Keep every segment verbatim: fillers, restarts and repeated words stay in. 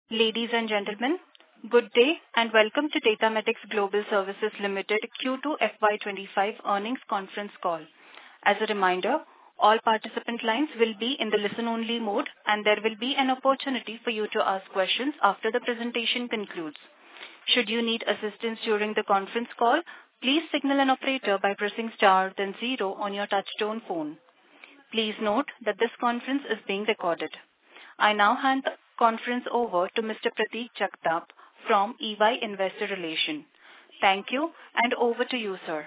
Ladies and gentlemen, good day and welcome to Datamatics Global Services Limited Q two F Y twenty-five earnings conference call. As a reminder, all participant lines will be in the listen-only mode, and there will be an opportunity for you to ask questions after the presentation concludes. Should you need assistance during the conference call, please signal an operator by pressing star then zero on your touchtone phone. Please note that this conference is being recorded. I now hand the conference over to Mister Prateek Jagtap from E Y Investor Relations. Thank you, and over to you, sir.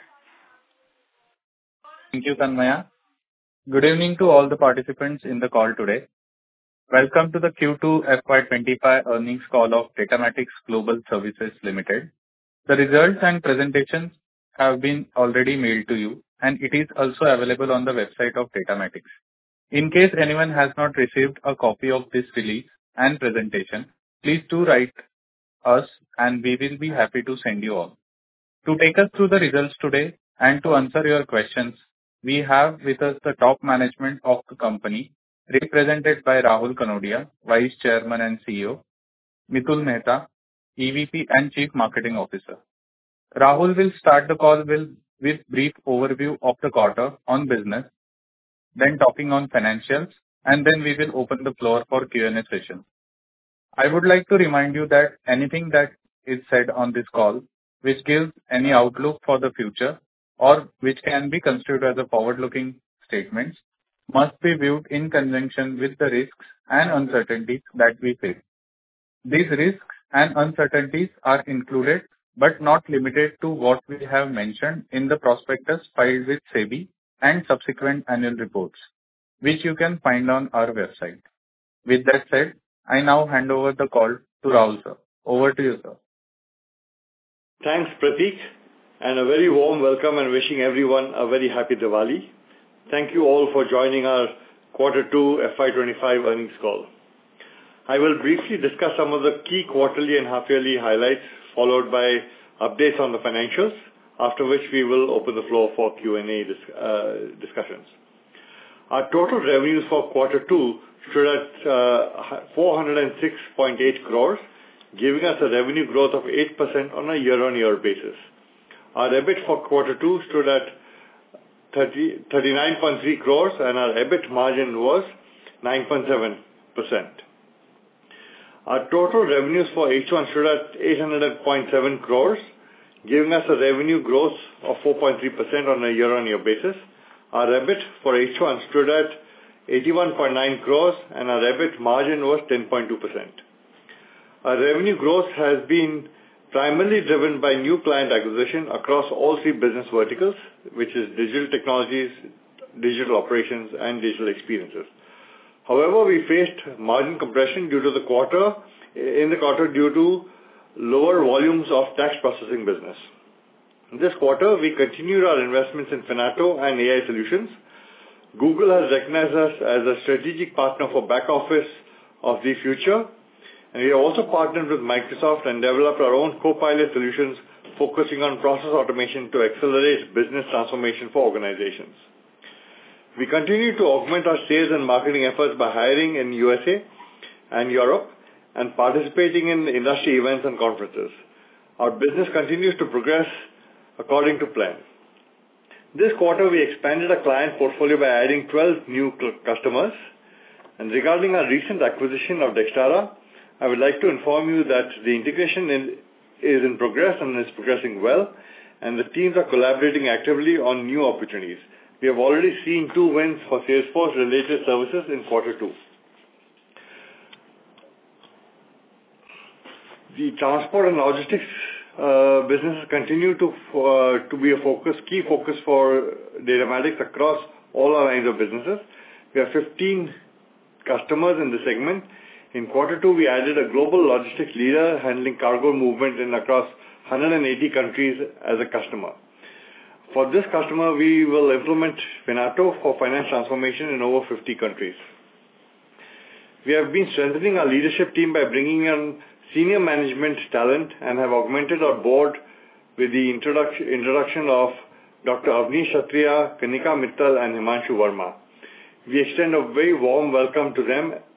Thank you, Tanmaya. Good evening to all the participants in the call today. Welcome to the Q two F Y twenty-five earnings call of Datamatics Global Services Limited. The results and presentations have been already mailed to you, and it is also available on the website of Datamatics. In case anyone has not received a copy of this release and presentation, please do write us and we will be happy to send you all. To take us through the results today and to answer your questions, we have with us the top management of the company, represented by Rahul Kanodia, Vice Chairman and C E O, Mitul Mehta, E V P and Chief Marketing Officer. Rahul will start the call with, with brief overview of the quarter on business, then talking on financials, and then we will open the floor for Q and A session. I would like to remind you that anything that is said on this call, which gives any outlook for the future or which can be considered as a forward-looking statements, must be viewed in conjunction with the risks and uncertainties that we face. These risks and uncertainties are included but not limited to what we have mentioned in the prospectus filed with SEBI and subsequent annual reports, which you can find on our website. With that said, I now hand over the call to Rahul sir. Over to you, sir. Thanks, Prateek, and a very warm welcome and wishing everyone a very happy Diwali. Thank you all for joining our Quarter two F Y twenty-five earnings call. I will briefly discuss some of the key quarterly and half-yearly highlights, followed by updates on the financials, after which we will open the floor for Q and A dis- uh, discussions. Our total revenues for Quarter two stood at uh, four hundred six point eight crores, giving us a revenue growth of eight percent on a year-on-year basis. Our EBIT for Quarter two stood at thirty-nine point three crores and our EBIT margin was nine point seven percent. Our total revenues for H one stood at eight hundred point seven crores, giving us a revenue growth of four point three percent on a year-on-year basis. Our EBIT for H one stood at eighty-one point nine crores and our EBIT margin was ten point two percent. Our revenue growth has been primarily driven by new client acquisition across all three business verticals, which is digital technologies, digital operations, and digital experiences. However, we faced margin compression due to the quarter, in the quarter due to lower volumes of tax processing business. This quarter, we continued our investments in Finato and A I solutions. Google has recognized us as a strategic partner for back office of the future, and we have also partnered with Microsoft and developed our own Copilot solutions focusing on process automation to accelerate business transformation for organizations. We continue to augment our sales and marketing efforts by hiring in U S A and Europe and participating in industry events and conferences. Our business continues to progress according to plan. This quarter, we expanded our client portfolio by adding twelve new customers. And regarding our recent acquisition of Dextara, I would like to inform you that the integration in, is in progress and is progressing well, and the teams are collaborating actively on new opportunities. We have already seen two wins for Salesforce-related services in Quarter two. The transport and logistics uh, businesses continue to uh, to be a focus, key focus for Datamatics across all our lines of businesses. We have fifteen customers in the segment. In Quarter two, we added a global logistics leader handling cargo movement in across one hundred eighty countries as a customer. For this customer, we will implement Finato for finance transformation in over fifty countries. We have been strengthening our leadership team by bringing in senior management talent and have augmented our board with the introduction, introduction of Doctor Avnish Kshatriya, Kanika Mittal, and Himanshu Verma. We extend a very warm welcome to them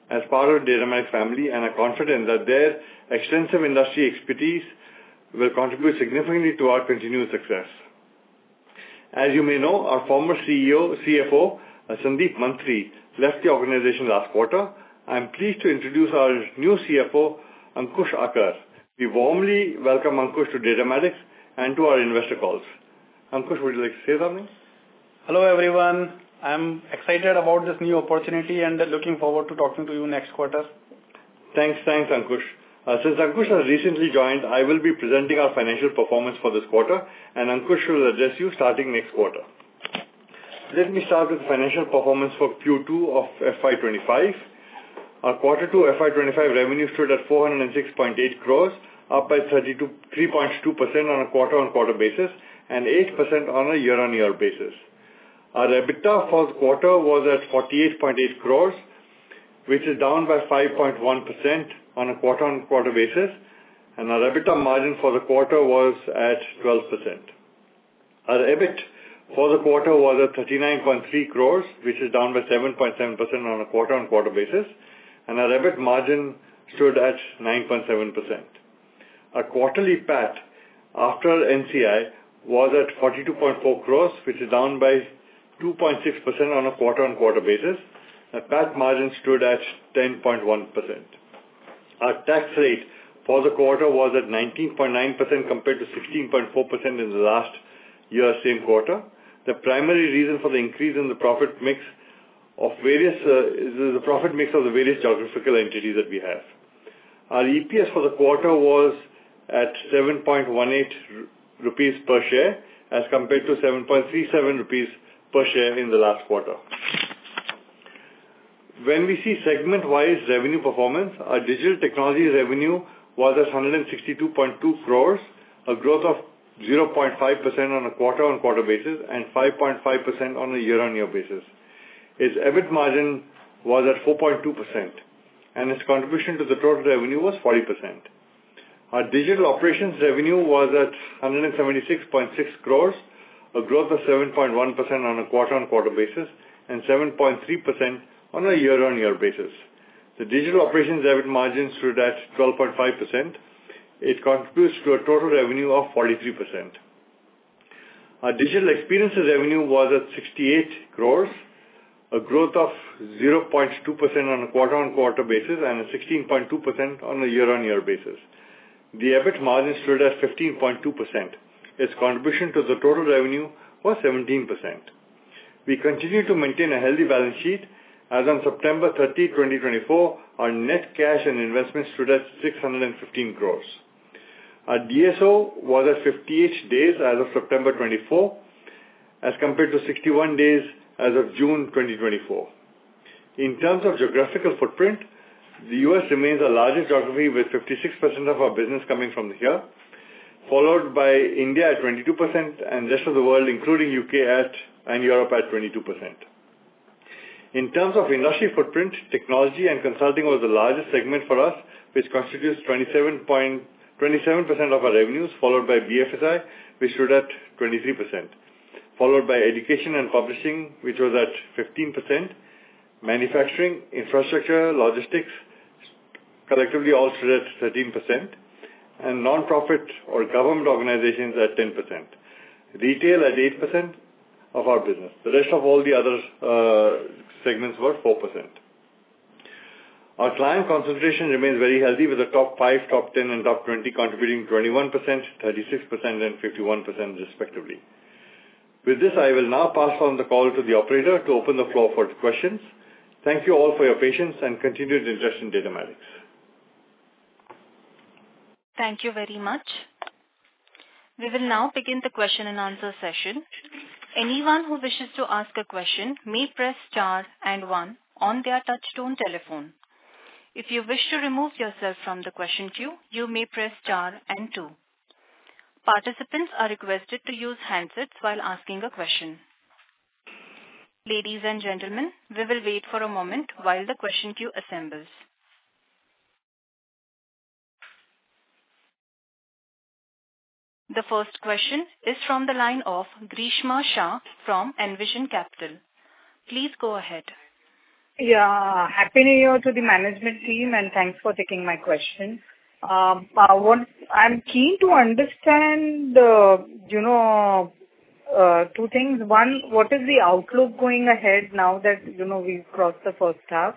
as part of the Datamatics family and are confident that their extensive industry expertise will contribute significantly to our continued success. As you may know, our former C E O, C F O, uh, Sandeep Mantri, left the organization last quarter. I am pleased to introduce our new C F O, Ankush Akar. We warmly welcome Ankush to Datamatics and to our investor calls. Ankush, would you like to say something? Hello everyone. I'm excited about this new opportunity and looking forward to talking to you next quarter. Thanks, thanks Ankush. Uh, since Ankush has recently joined, I will be presenting our financial performance for this quarter, and Ankush will address you starting next quarter. Let me start with the financial performance for Q two of F Y twenty-five. Our Quarter two F Y twenty-five revenue stood at four hundred six point eight crores, up by three point two percent on a quarter-on-quarter basis and eight percent on a year-on-year basis. Our EBITDA for the quarter was at forty-eight point eight crores, which is down by five point one percent on a quarter-on-quarter basis, and our EBITDA margin for the quarter was at twelve percent. Our EBIT for the quarter was at thirty-nine point three crores, which is down by seven point seven percent on a quarter-on-quarter basis, and our EBIT margin stood at nine point seven percent. Our quarterly P A T after N C I was at forty-two point four crores, which is down by two point six percent on a quarter-on-quarter basis. The P A T margin stood at ten point one percent. Our tax rate for the quarter was at nineteen point nine percent compared to sixteen point four percent in the last year same quarter. The primary reason for the increase in the profit mix of various uh, is the profit mix of the various geographical entities that we have. Our E P S for the quarter was at seven point one eight rupees per share as compared to seven point three seven rupees per share in the last quarter. When we see segment-wise revenue performance, our digital technology revenue was at one hundred sixty-two point two crores, a growth of zero point five percent on a quarter-on-quarter basis and five point five percent on a year-on-year basis. Its EBIT margin was at four point two percent, and its contribution to the total revenue was forty percent. Our digital operations revenue was at one hundred seventy-six point six crores, a growth of seven point one percent on a quarter-on-quarter basis and seven point three percent on a year-on-year basis. The digital operations EBIT margin stood at twelve point five percent. It contributes to a total revenue of forty-three percent. Our digital experiences revenue was at sixty-eight crores, a growth of zero point two percent on a quarter-on-quarter basis and a sixteen point two percent on a year-on-year basis. The EBIT margin stood at fifteen point two percent. Its contribution to the total revenue was seventeen percent. We continue to maintain a healthy balance sheet. As on September thirtieth, twenty twenty-four, our net cash and investments stood at six hundred fifteen crores. Our D S O was at fifty-eight days as of September twenty-fourth, as compared to sixty-one days as of June twenty twenty-four. In terms of geographical footprint, the U S remains our largest geography with fifty-six percent of our business coming from here, followed by India at twenty-two percent and rest of the world including U K at and Europe at twenty-two percent. In terms of industry footprint, technology and consulting was the largest segment for us, which constitutes twenty-seven point two seven percent of our revenues, followed by B F S I, which stood at twenty-three percent, followed by education and publishing, which was at fifteen percent, manufacturing, infrastructure, logistics, collectively all stood at thirteen percent, and non-profit or government organizations at ten percent. Retail at eight percent of our business. The rest of all the other uh, segments were four percent. Our client concentration remains very healthy with the top five, top ten and top twenty contributing twenty-one percent, thirty-six percent and fifty-one percent respectively. With this, I will now pass on the call to the operator to open the floor for questions. Thank you all for your patience and continued interest in Datamatics. Thank you very much. We will now begin the question and answer session. Anyone who wishes to ask a question may press star and one on their touchtone telephone. If you wish to remove yourself from the question queue, you may press star and two. Participants are requested to use handsets while asking a question. Ladies and gentlemen, we will wait for a moment while the question queue assembles. The first question is from the line of Grishma Shah from Envision Capital. Please go ahead. Yeah, Happy New Year to the management team, and thanks for taking my question. Um, uh, what I'm keen to understand, uh, you know, uh, two things. One, what is the outlook going ahead now that, you know, we've crossed the first half?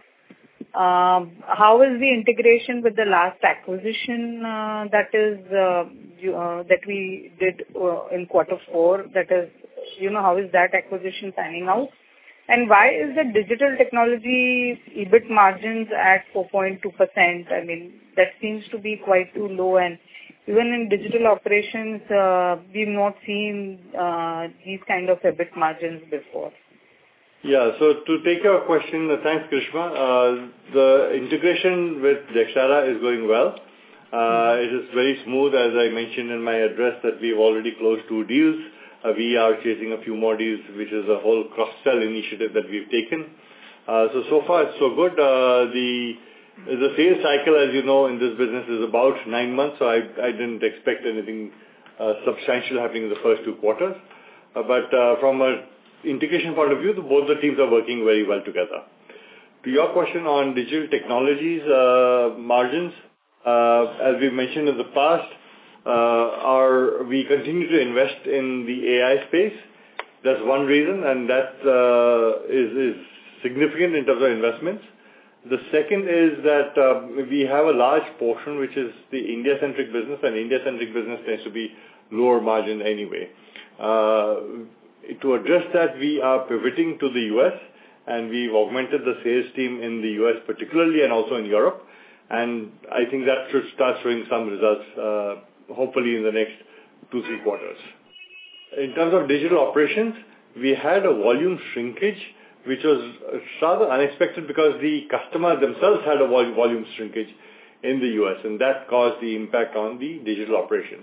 Um, How is the integration with the last acquisition uh, that is uh, you- uh, that we did uh, in quarter four? That is, you know, how is that acquisition panning out? And why is the digital technology EBIT margins at four point two percent? I mean, that seems to be quite too low, and even in digital operations, uh, we've not seen uh, these kind of EBIT margins before. Yeah. So to take your question, uh, thanks, Krishma. Uh, the integration with Dexara is going well. Uh, it is very smooth, as I mentioned in my address, that we've already closed two deals. Uh, we are chasing a few more deals, which is a whole cross-sell initiative that we've taken. Uh, so, so far it's so good. Uh, the the sales cycle, as you know, in this business is about nine months, so I, I didn't expect anything uh, substantial happening in the first two quarters. Uh, but uh, from a integration point of view, the, both the teams are working very well together. To your question on digital technologies uh, margins, uh, as we mentioned in the past, uh, our we continue to invest in the A I space. That's one reason, and that uh, is, is significant in terms of investments. The second is that uh, we have a large portion which is the India-centric business, and India-centric business tends to be lower margin anyway. Uh, to address that, we are pivoting to the U S, and we've augmented the sales team in the U S particularly, and also in Europe. And I think that should start showing some results, uh, hopefully in the next two, three quarters. In terms of digital operations, we had a volume shrinkage, which was rather unexpected because the customer themselves had a vol- volume shrinkage in the U S, and that caused the impact on the digital operations.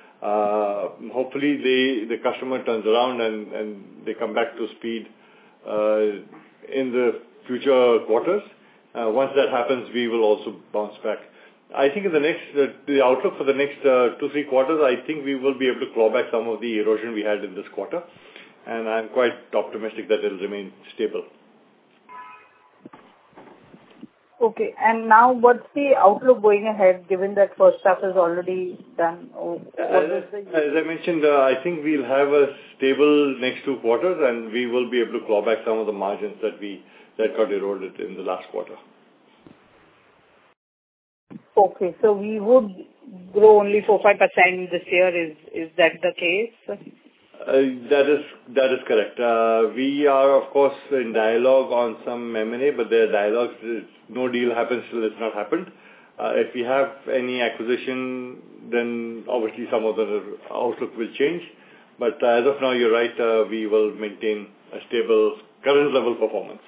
Uh, hopefully they, the customer turns around and, and they come back to speed uh, in the future quarters. Uh, once that happens, we will also bounce back. I think in the next, uh, the outlook for the next uh, two, three quarters, I think we will be able to claw back some of the erosion we had in this quarter. And I'm quite optimistic that it will remain stable. Okay. And now what's the outlook going ahead, given that first half is already done? What As, is the... as I mentioned, uh, I think we'll have a stable next two quarters, and we will be able to claw back some of the margins that we that got eroded in the last quarter. Okay. So we would grow only four to five percent this year. Is is that the case? Uh, That is that is correct. Uh, We are, of course, in dialogue on some M and A, but their dialogues, no deal happens till it's not happened. Uh, If we have any acquisition, then obviously some of the outlook will change. But uh, as of now, you're right, uh, we will maintain a stable current level performance.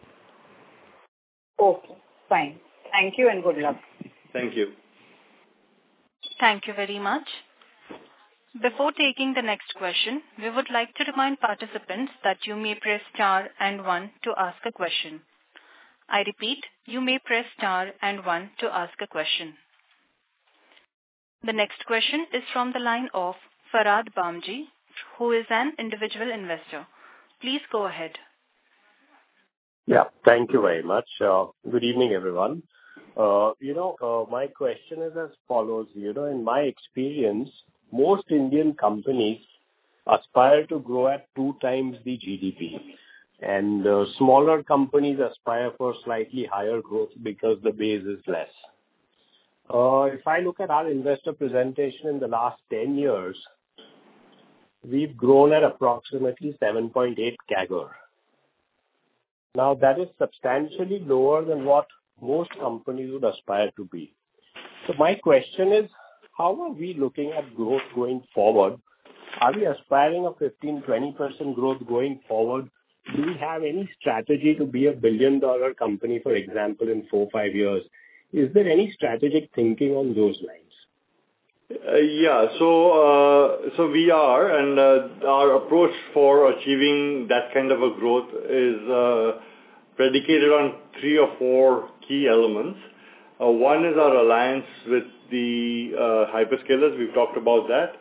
Okay, fine. Thank you and good luck. Thank you. Thank you very much. Before taking the next question, we would like to remind participants that you may press star and one to ask a question. I repeat, you may press star and one to ask a question. The next question is from the line of Farad Bamji, who is an individual investor. Please go ahead. Yeah, thank you very much. Uh, good evening, everyone. Uh, you know, uh, my question is as follows. You know, in my experience, most Indian companies aspire to grow at two times the G D P, and uh, smaller companies aspire for slightly higher growth because the base is less. Uh, if I look at our investor presentation in the last ten years, we've grown at approximately seven point eight C A G R. Now, that is substantially lower than what most companies would aspire to be. So my question is, how are we looking at growth going forward? Are we aspiring a fifteen to twenty percent growth going forward? Do we have any strategy to be a billion-dollar company, for example, in four, five years? Is there any strategic thinking on those lines? Uh, yeah, so uh, so we are, and uh, our approach for achieving that kind of a growth is uh, predicated on three or four key elements. Uh, one is our alliance with the uh, hyperscalers. We've talked about that.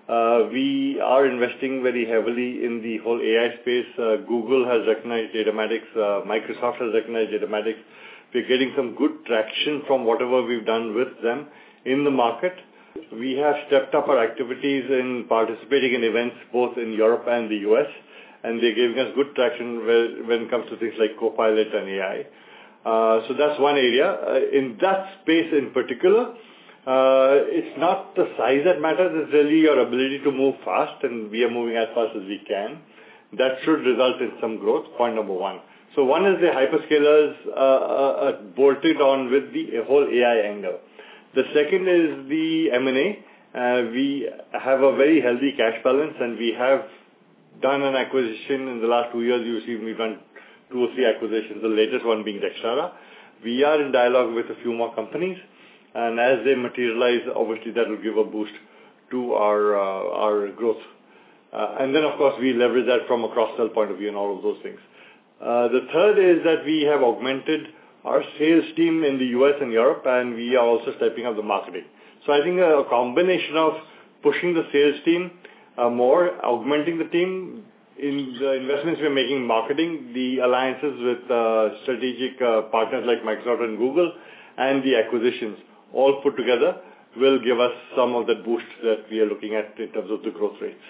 Uh, we are investing very heavily in the whole A I space. Uh, Google has recognized Datamatics. Uh, Microsoft has recognized Datamatics. We're getting some good traction from whatever we've done with them in the market. We have stepped up our activities in participating in events both in Europe and the U S, and they're giving us good traction when it comes to things like Copilot and A I. Uh, so that's one area. Uh, in that space in particular, uh, it's not the size that matters, it's really your ability to move fast, and we are moving as fast as we can. That should result in some growth, point number one. So one is the hyperscalers uh, uh, bolted on with the whole A I angle. The second is the M and A. Uh, we have a very healthy cash balance, and we have done an acquisition in the last two years. You've seen we've done two or three acquisitions, the latest one being Dextara. We are in dialogue with a few more companies, and as they materialize, obviously that will give a boost to our uh, our growth. Uh, and then, of course, we leverage that from a cross-sell point of view and all of those things. Uh, the third is that we have augmented our sales team in the U S and Europe, and we are also stepping up the marketing. So I think a, a combination of pushing the sales team uh, more, augmenting the team, in the investments we're making in marketing, the alliances with uh, strategic uh, partners like Microsoft and Google, and the acquisitions, all put together, will give us some of that boost that we are looking at in terms of the growth rates.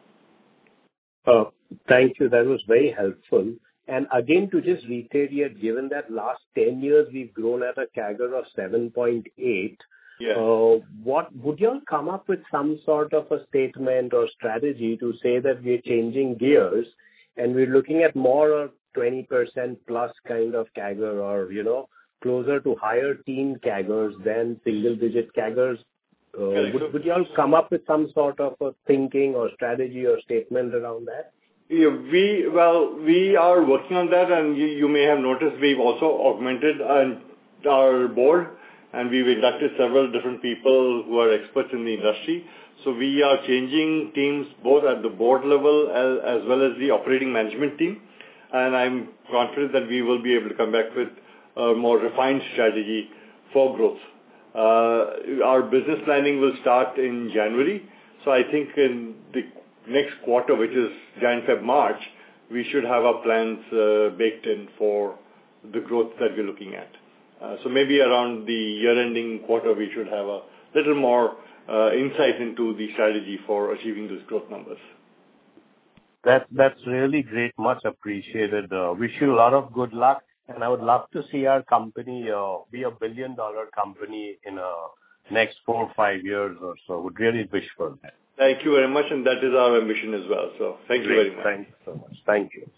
Uh, thank you. That was very helpful. And again, to just reiterate, given that last ten years we've grown at a C A G R of seven point eight, yeah. uh, what would you all come up with some sort of a statement or strategy to say that we're changing gears and we're looking at more or twenty percent plus kind of C A G R, or, you know, closer to higher teen C A G Rs than single-digit C A G Rs? Uh, would, would you all come up with some sort of a thinking or strategy or statement around that? Yeah, we, well, we are working on that, and you, you may have noticed we've also augmented our, our board, and we've inducted several different people who are experts in the industry. So we are changing teams both at the board level as, as well as the operating management team, and I'm confident that we will be able to come back with a more refined strategy for growth. Uh, our business planning will start in January, so I think in the next quarter, which is Jan, Feb, March, we should have our plans uh, baked in for the growth that we're looking at. Uh, so maybe around the year-ending quarter, we should have a little more uh, insight into the strategy for achieving those growth numbers. That, that's really great. Much appreciated. Uh, wish you a lot of good luck. And I would love to see our company uh, be a billion-dollar company in uh, next four or five years or so. Would really wish for that. Thank you very much, and that is our ambition as well. So thank Great. you very much. Thank you so much. Thank you.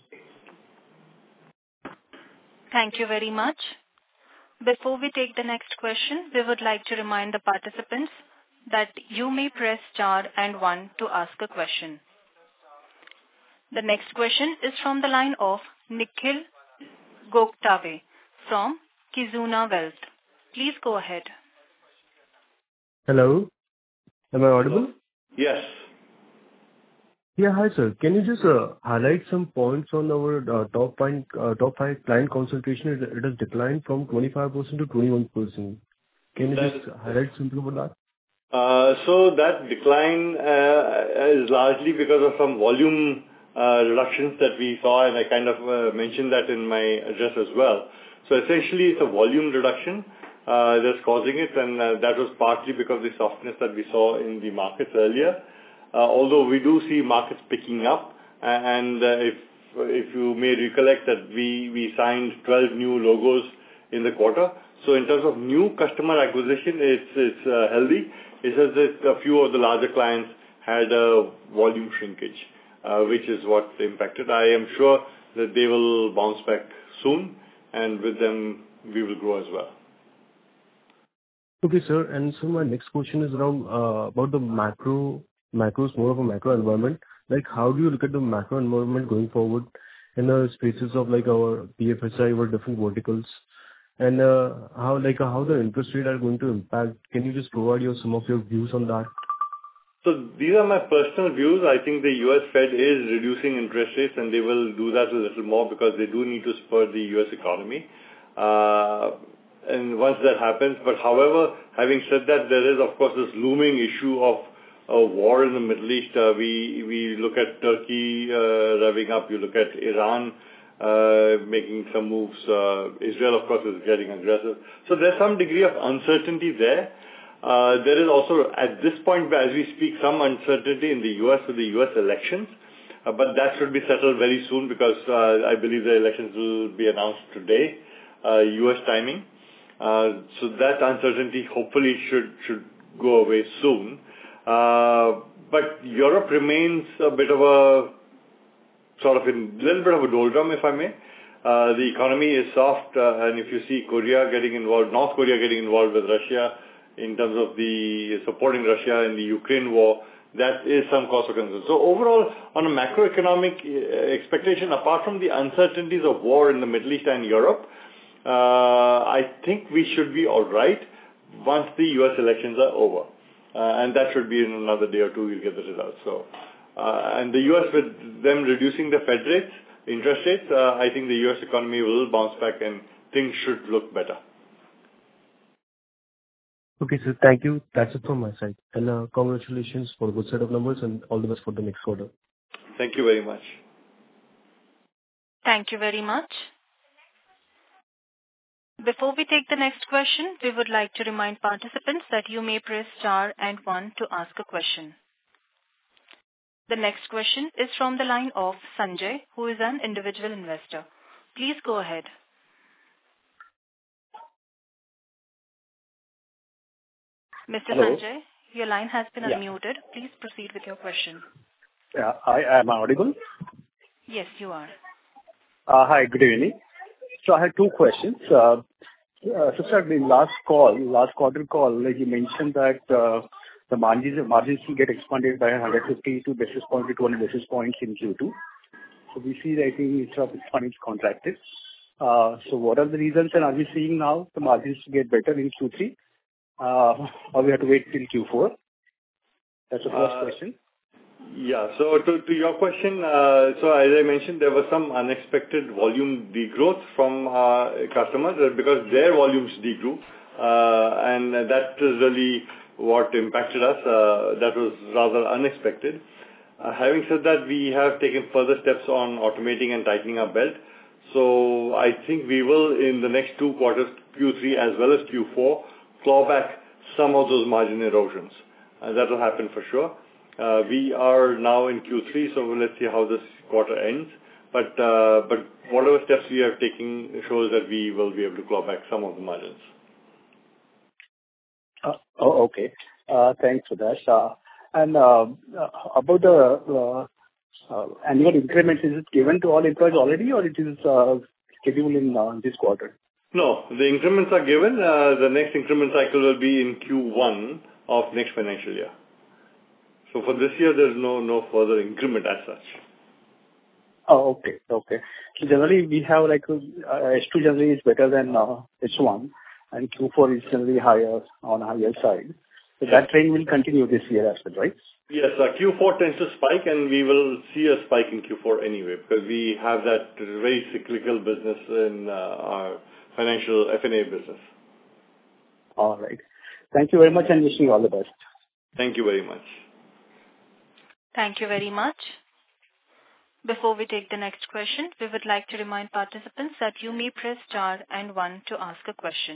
Thank you very much. Before we take the next question, we would like to remind the participants that you may press star and one to ask a question. The next question is from the line of Nikhil Goktave from Kizuna Wealth. Please go ahead. Hello. Am I audible? Yes. Yeah, hi sir. Can you just uh, highlight some points on our uh, top five uh, top five client concentration? It, it has declined from twenty-five percent to twenty-one percent. Can you that, just highlight something about that? Uh, so that decline uh, is largely because of some volume uh, reductions that we saw, and I kind of uh, mentioned that in my address as well. So essentially, it's a volume reduction uh, that's causing it, and uh, that was partly because of the softness that we saw in the markets earlier. Uh, although we do see markets picking up, and uh, if if you may recollect that we, we signed twelve new logos in the quarter. So in terms of new customer acquisition, it's, it's uh, healthy. It's just that a few of the larger clients had a volume shrinkage, uh, which is what impacted. I am sure that they will bounce back soon, and with them, we will grow as well. Okay, sir. And so my next question is around uh, about the macro macros, more of a macro environment. Like, how do you look at the macro environment going forward in the spaces of like our P F S I or different verticals, and uh, how like uh, how the interest rate are going to impact? Can you just provide your some of your views on that? So these are my personal views. I think the U S Fed is reducing interest rates, and they will do that a little more because they do need to spur the U S economy. Uh, and once that happens, but however, having said that, there is of course this looming issue of a war in the Middle East. Uh, we we look at Turkey uh, revving up. You look at Iran uh, making some moves. Uh, Israel, of course, is getting aggressive. So there's some degree of uncertainty there. Uh, there is also, at this point, as we speak, some uncertainty in the U S with the U S elections. Uh, but that should be settled very soon because uh, I believe the elections will be announced today, uh, U S timing. Uh, so that uncertainty hopefully should should go away soon. Uh, but Europe remains a bit of a sort of a little bit of a doldrum, if I may. Uh, the economy is soft, uh, and if you see Korea getting involved, North Korea getting involved with Russia in terms of the supporting Russia in the Ukraine war, that is some cause for concern. So overall, on a macroeconomic expectation, apart from the uncertainties of war in the Middle East and Europe, uh, I think we should be all right once the U S elections are over. Uh, and that should be in another day or two, we'll get the results. So, uh, and the U S, with them reducing the Fed rates, interest rates, uh, I think the U S economy will bounce back and things should look better. Okay, sir. Thank you. That's it from my side. And uh, congratulations for a good set of numbers and all the best for the next quarter. Thank you very much. Thank you very much. Before we take the next question, we would like to remind participants that you may press star and one to ask a question. The next question is from the line of Sanjay, who is an individual investor. Please go ahead. Mister Hello. Sanjay, your line has been Yeah. unmuted. Please proceed with your question. Yeah, I am audible. Yes, you are. Uh, Hi, good evening. So I had two questions. Uh, uh, So sir, in last call, last quarter call, like you mentioned that uh, the margins margins will get expanded by one hundred fifty-two basis points to two hundred basis points in Q two. So we see that instead of expanding, it's contracted. Uh, So what are the reasons, and are we seeing now the margins get better in Q three? Uh, Or we have to wait till Q four? That's the first Uh, question. Yeah. So to to your question, uh, so as I mentioned, there was some unexpected volume degrowth from uh, customers uh, because their volumes degrew, uh, and that is really what impacted us. Uh, That was rather unexpected. Uh, Having said that, we have taken further steps on automating and tightening our belt. So I think we will, in the next two quarters, Q three as well as Q four, claw back some of those margin erosions. Uh, That will happen for sure. Uh, we are now in Q three, so let's see how this quarter ends. But uh, but whatever steps we are taking shows that we will be able to claw back some of the margins. Uh, Oh, okay. Uh, Thanks for that. Uh, And uh, uh, about the uh, uh, annual increments, is it given to all employees already, or it is uh, scheduled in uh, this quarter? No, the increments are given. Uh, the next increment cycle will be in Q one of next financial year. So for this year, there's no no further increment as such. Oh, okay. Okay. So generally, we have like uh, H two generally is better than uh, H one, and Q four is generally higher on higher side. So that trend will continue this year as well, right? Yes, uh, Q four tends to spike, and we will see a spike in Q four anyway, because we have that very cyclical business in uh, our financial F and A business. All right. Thank you very much, and wishing you all the best. Thank you very much. Thank you very much. Before we take the next question, we would like to remind participants that you may press star and one to ask a question.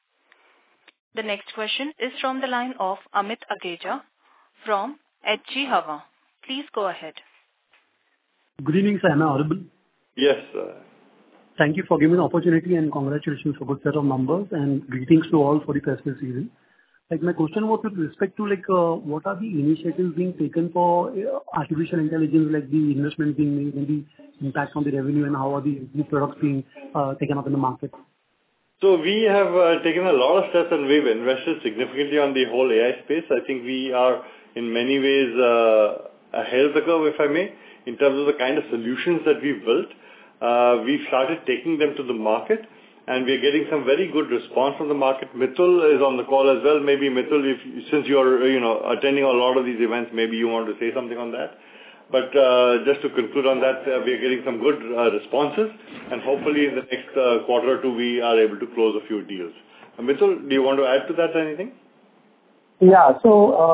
The next question is from the line of Amit Ageja from H G Hava. Please go ahead. Good evening, sir. Am I audible? Yes, sir. Thank you for giving the opportunity and congratulations for good set of numbers and greetings to all for the festive season. Like my question was with respect to like uh, what are the initiatives being taken for uh, artificial intelligence, like the investment being made and the impact on the revenue, and how are the new products being uh, taken up in the market? So we have uh, taken a lot of steps, and we've invested significantly on the whole A I space. I think we are in many ways uh, ahead of the curve, if I may, in terms of the kind of solutions that we've built. Uh, we've started taking them to the market, and we're getting some very good response from the market. Mithul is on the call as well. Maybe Mithul, if, since you're you know attending a lot of these events, maybe you want to say something on that. But uh, just to conclude on that, uh, we are getting some good uh, responses, and hopefully in the next uh, quarter or two, we are able to close a few deals. Uh, Mithul, do you want to add to that anything? Yeah. So, uh,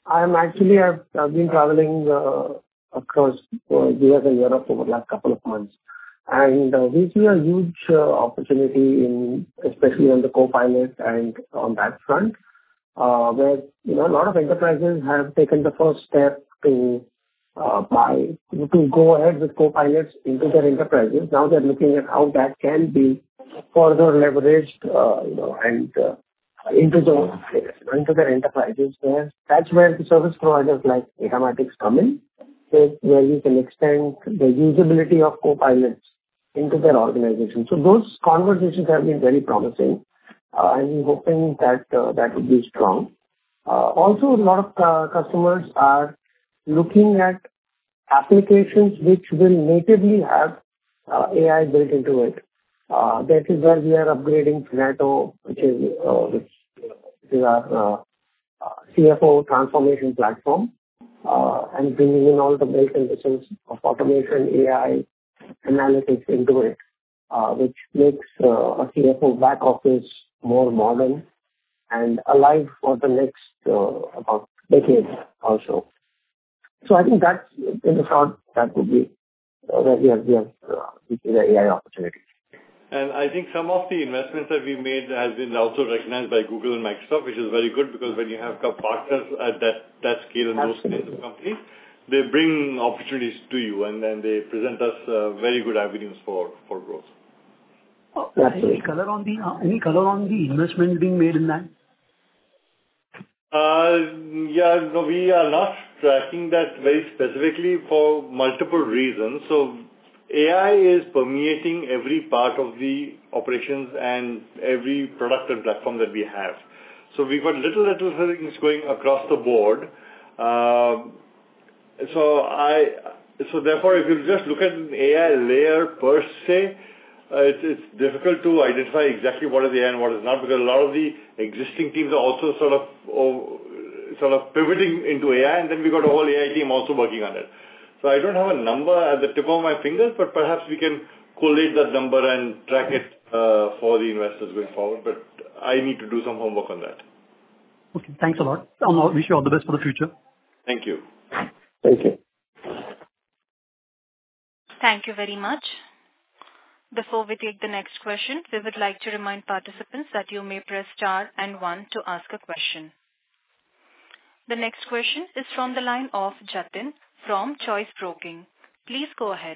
I'm actually, I've, I've been traveling uh, across uh, U S and Europe over the last couple of months. And uh, we see a huge uh, opportunity in, especially on the co-pilot and on that front, uh, where, you know, a lot of enterprises have taken the first step to uh, buy, to go ahead with co-pilots into their enterprises. Now they're looking at how that can be further leveraged, uh, you know, and uh, into the into their enterprises. Where that's where the service providers like Datamatics come in, where you can extend the usability of co-pilots into their organization. So those conversations have been very promising, uh, and we're hoping that uh, that will be strong. Uh, also, a lot of uh, customers are looking at applications which will natively have uh, A I built into it. Uh, that is where we are upgrading Finato, which is uh, which is our uh, uh, C F O transformation platform, uh, and bringing in all the bells and whistles of automation, A I, analytics into it, uh, which makes uh, a C F O back office more modern and alive for the next uh, about decade or so. So I think that's, in the short, that would be uh, where we have, we have uh, we see the A I opportunity. And I think some of the investments that we made has been also recognized by Google and Microsoft, which is very good, because when you have partners at that, that scale and those kinds of companies, they bring opportunities to you, and then they present us uh, very good avenues for, for growth. Oh, any color on the uh, any color on the investment being made in that? Uh, yeah, no, we are not tracking that very specifically for multiple reasons. So A I is permeating every part of the operations and every product and platform that we have. So we've got little, little things going across the board. Uh, so I, so therefore, if you just look at an A I layer per se, uh, it's, it's difficult to identify exactly what is A I and what is not, because a lot of the existing teams are also sort of, oh, sort of pivoting into A I, and then we've got a whole A I team also working on it. So I don't have a number at the tip of my fingers, but perhaps we can collate that number and track it uh, for the investors going forward. But I need to do some homework on that. Okay, thanks a lot. I wish you all the best for the future. Thank you. Thank you. Thank you very much. Before we take the next question, we would like to remind participants that you may press star and one to ask a question. The next question is from the line of Jatin from Choice Broking. Please go ahead.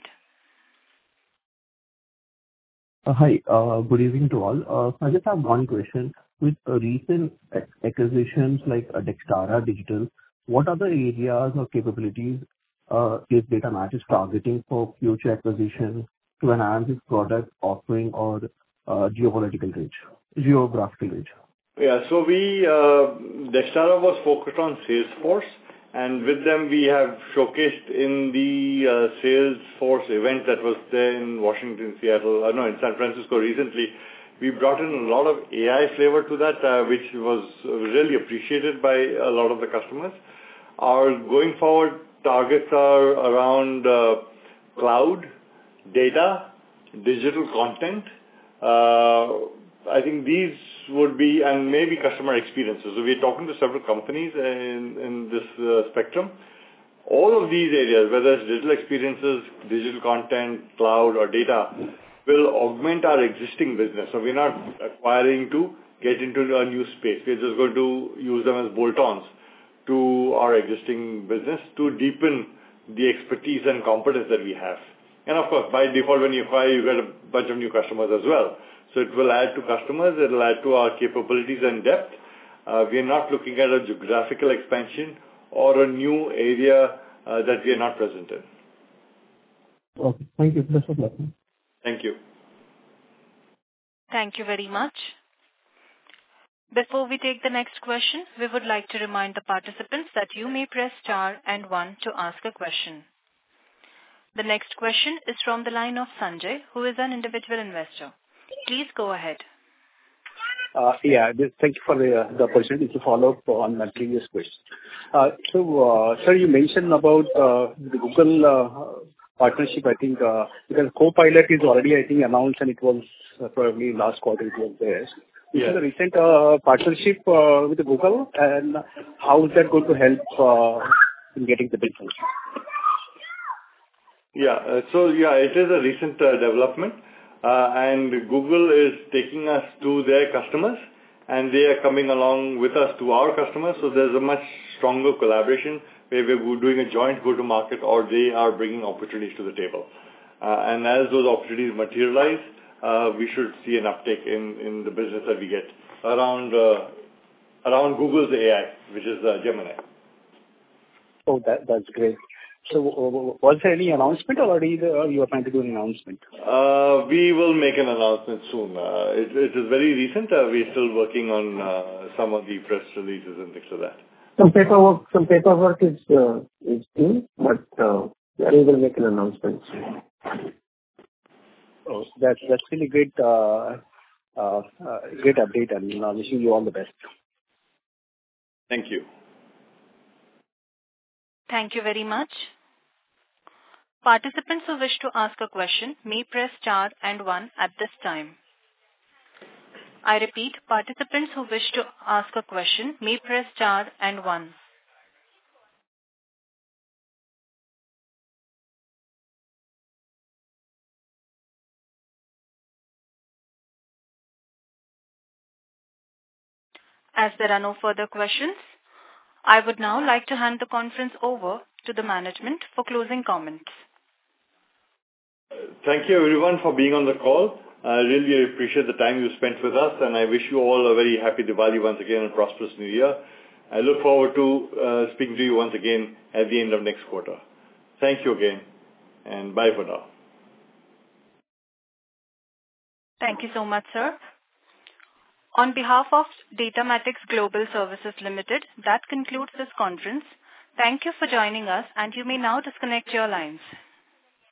Uh, hi, uh, good evening to all. Uh, I just have one question. With uh, recent acquisitions like uh, Dextara Digital, what other areas or capabilities uh, is Datamatics targeting for future acquisition to enhance its product offering or uh, geopolitical reach, geographical reach? Yeah, so we, uh, Dextara was focused on Salesforce, and with them we have showcased in the uh, Salesforce event that was there in Washington, Seattle, uh, no, in San Francisco recently. We brought in a lot of A I flavor to that, uh, which was really appreciated by a lot of the customers. Our going forward targets are around uh, cloud, data, digital content. Uh, I think these would be, and maybe customer experiences. So we're talking to several companies in, in this uh, spectrum. All of these areas, whether it's digital experiences, digital content, cloud, or data, will augment our existing business. So we're not acquiring to get into a new space. We're just going to use them as bolt-ons to our existing business to deepen the expertise and competence that we have. And of course, by default, when you acquire, you get a bunch of new customers as well. So it will add to customers, it will add to our capabilities and depth. Uh, we are not looking at a geographical expansion or a new area uh, that we are not present in. Okay, thank you. Best of luck. Thank you. Thank you very much. Before we take the next question, we would like to remind the participants that you may press star and one to ask a question. The next question is from the line of Sanjay, who is an individual investor. Please go ahead. Uh, yeah, this, thank you for the, uh, the opportunity to follow up on my previous question. Uh, so, uh, sir, you mentioned about uh, the Google uh, partnership, I think, uh, because Copilot is already, I think, announced, and it was uh, probably last quarter it was there. This Yes. is a recent uh, partnership uh, with Google, and how is that going to help uh, in getting the business? Yeah. uh, So yeah, it is a recent uh, development, uh, and Google is taking us to their customers, and they are coming along with us to our customers. So there's a much stronger collaboration where we're doing a joint go-to-market, or they are bringing opportunities to the table. Uh, And as those opportunities materialize, uh, we should see an uptick in in the business that we get around uh, around Google's A I, which is uh, Gemini. Oh, that that's great. So uh, was there any announcement, or already the, you are planning to do an announcement? Uh, we will make an announcement soon. Uh, it, it is very recent. Uh, we're still working on uh, some of the press releases and things like that. Some paperwork, some paperwork is uh, is due, but uh, yeah, we will make an announcement. Oh, that's that's really great. Uh, uh, uh, great update, and uh, wishing you all the best. Thank you. Thank you very much. Participants who wish to ask a question may press star and one at this time. I repeat, participants who wish to ask a question may press star and one. As there are no further questions, I would now like to hand the conference over to the management for closing comments. Thank you, everyone, for being on the call. I really appreciate the time you spent with us, and I wish you all a very happy Diwali once again and prosperous New Year. I look forward to uh, speaking to you once again at the end of next quarter. Thank you again, and bye for now. Thank you so much, sir. On behalf of Datamatics Global Services Limited, that concludes this conference. Thank you for joining us, and you may now disconnect your lines.